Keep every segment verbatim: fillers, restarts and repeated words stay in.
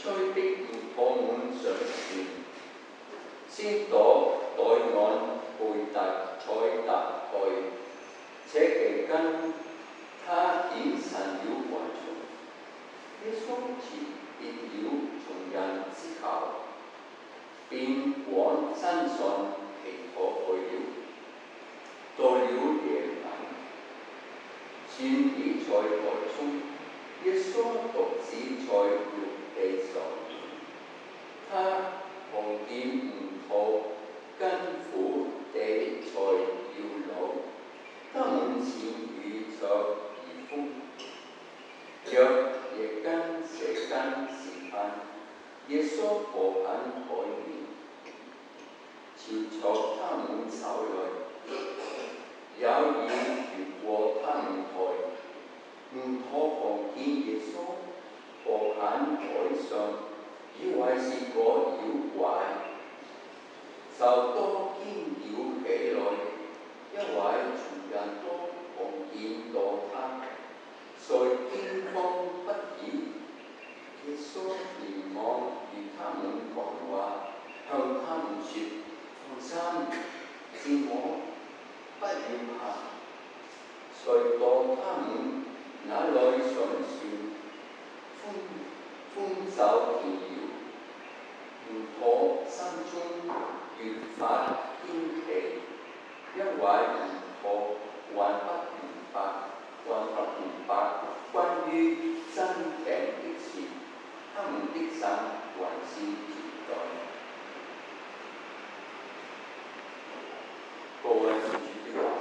催逼要拖滿上船，先躲對岸貝特賽特去。這期間，他檢神了群眾，耶穌辭別了眾人之後，便往山上祈禱去了。到了夜晚，船已在海中，耶穌獨自在陸地上。他看見門徒跟苦地在搖橹，他們前遇着兒風，若夜間舍間時分，耶穌過近海面，朝着他們走來，有魚越過他們海，門徒看見耶穌過近海上，以為是個妖怪，就多驚叫起來，因為眾人都看見到他，遂驚慌不已。耶穌連忙與他們講話，向他們說：放心，是我，不要怕。遂到他們那裏上船，風風就停了。門徒心中越發驚奇，因為門徒還不明白，還不明白關於真病的事，他們的心還是絕對。各位主的話，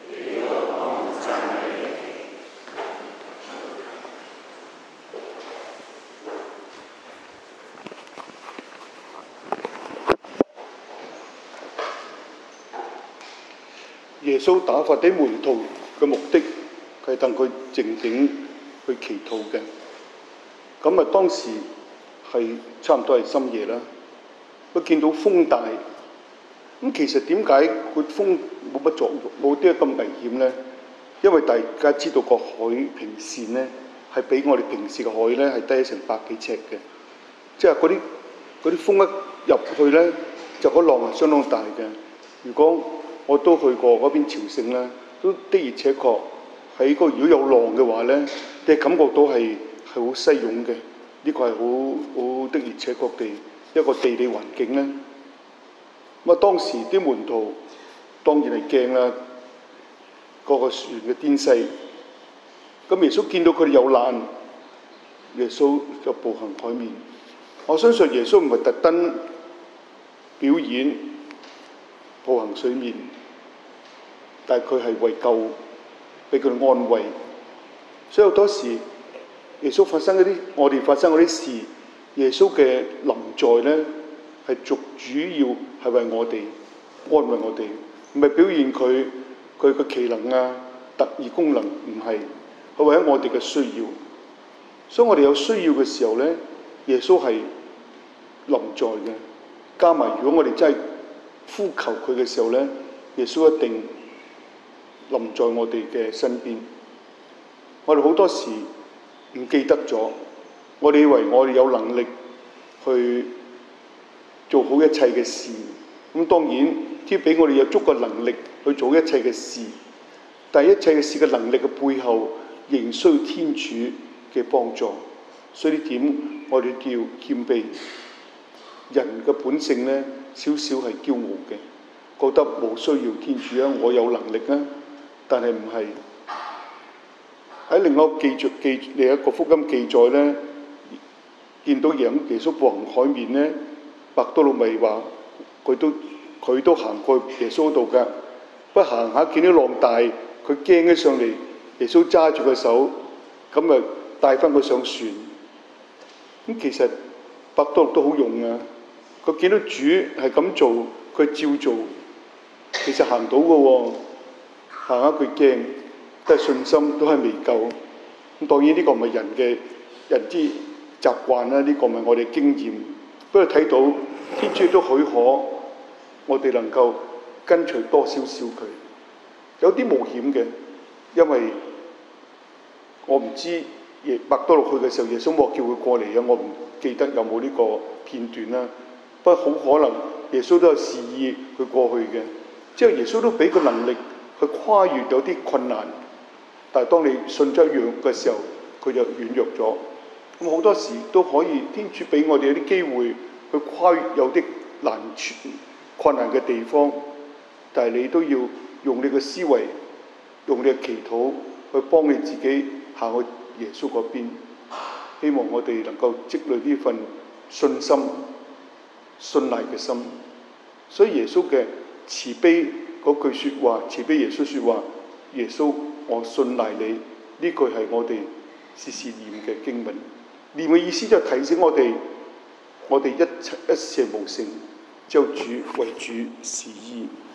耶穌打發啲門徒嘅目的係等佢靜靜去祈禱嘅。咁啊，當時係差唔多係深夜啦。佢見到風大，咁其實點解個風冇乜作用，冇啲咁危險呢？因為大家知道個海平線呢係比我哋平時嘅海呢係低成百幾尺嘅，即係嗰啲嗰啲風一入去呢，就個浪係相當大嘅。如果我都去過嗰邊朝聖啦，都的而且確喺個如果有浪嘅話咧，你感覺到係係好西湧嘅。呢、這個係好好的而且確地一個地理環境咧。咁啊，當時啲門徒當然係驚啦，嗰個船嘅顛勢。咁耶穌見到佢哋有難，耶穌就步行海面。我相信耶穌唔係特登表演步行水面。但係佢係為救，俾佢哋安慰。所以好多時，耶穌發生嗰啲，我哋發生嗰啲事，耶穌嘅臨在咧，係主主要係為我哋安慰我哋，唔係表現佢佢嘅奇能啊、特異功能，唔係，係為咗我哋嘅需要。所以我哋有需要嘅時候咧，耶穌係臨在嘅。加埋如果我哋真係呼求佢嘅時候咧，耶穌一定臨在我哋嘅身邊。我哋好多時唔記得咗，我哋以為我哋有能力去做好一切嘅事。咁當然，天俾我哋有足夠能力去做一切嘅事，但係一切嘅事嘅能力嘅背後，仍需要天主嘅幫助。所以呢點我哋叫謙卑。人嘅本性呢，少少係驕傲嘅，覺得冇需要天主啊，我有能力啊。但係唔係。喺另外一個記著記另一個福音記載咧，見到耶穌步行海面咧，伯多祿咪話佢都佢都行過耶穌度㗎，不行下見到浪大，佢驚起上嚟，耶穌揸住個手，咁啊帶翻佢上船。咁其實伯多祿都好勇啊，佢見到主係咁做，佢照做，其實行到㗎喎。行下佢驚，都係信心，都係未夠。咁當然呢個唔係人嘅人之習慣啦，呢、這個唔係我哋經驗。不過睇到天主都許可我哋能夠跟隨多少少佢，有啲冒險嘅，因為我唔知耶伯多祿去嘅時候，耶穌冇叫佢過嚟啊！我唔記得有冇呢個片段啦。不過好可能耶穌都有示意佢過去嘅，之後耶穌都俾個能力去跨越有啲困難。但係當你信咗一樣嘅時候，佢就軟弱咗。咁好多時都可以天主俾我哋有啲機會去跨越有啲難處困難嘅地方，但係你都要用你嘅思維，用你嘅祈禱去幫你自己行去耶穌嗰邊。希望我哋能夠積累呢份信心、信賴嘅心。所以耶穌嘅慈悲嗰句説話，慈悲耶穌説話，耶穌我信賴你，呢句係我哋時時念嘅經文。念嘅意思就提醒我哋，我哋一一事無成，只有主為主是依。